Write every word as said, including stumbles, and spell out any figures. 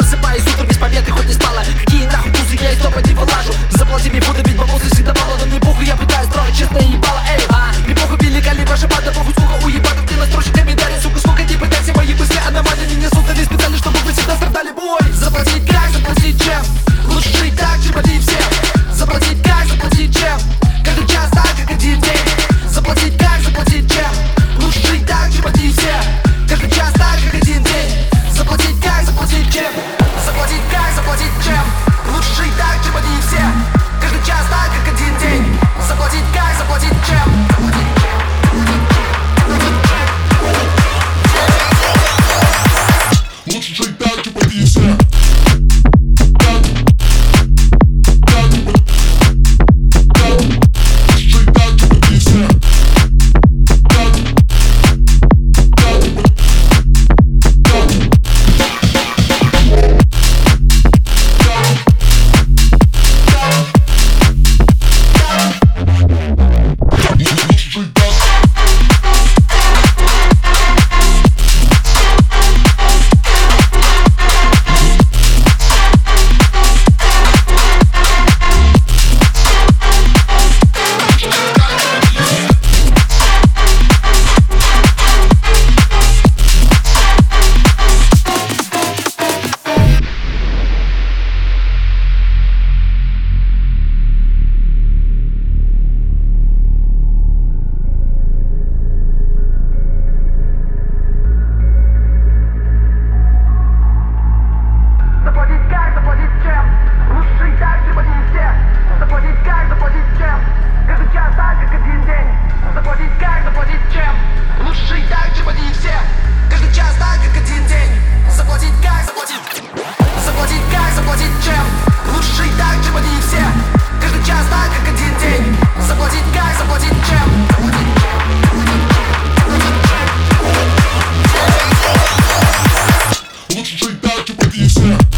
Просыпаюсь утром без победы, хоть не спала. Какие нахуй тузы, я из дома не вылажу. Заплати мне, буду бить бабусы, всегда мало. Но мне похуй, я пытаюсь строить честно и ебало. Эй, а, мне похуй, великолепно ваша банда. Похуй, сколько уебатов, ты настройщик комментарий. Сука, сколько не пытайся, мои мысли аномально не создали специально, чтобы вы всегда страдали. Бой, заплатить как, заплатить чем? Лучше жить так, чем они все. Заплатить как, заплатить чем? Каждый час так, как один день. Заплатить как, заплатить чем? Лучше жить так, чем они все. Каждый час так, как один день. Заплатить как, заплатить чем? Заплатить как, заплатить чем? Лучше жить так, чем они все. Каждый час так, как один день. Заплатить как, заплатить чем? Лучше жить так, чем они все. Лучше жить так, чем они все.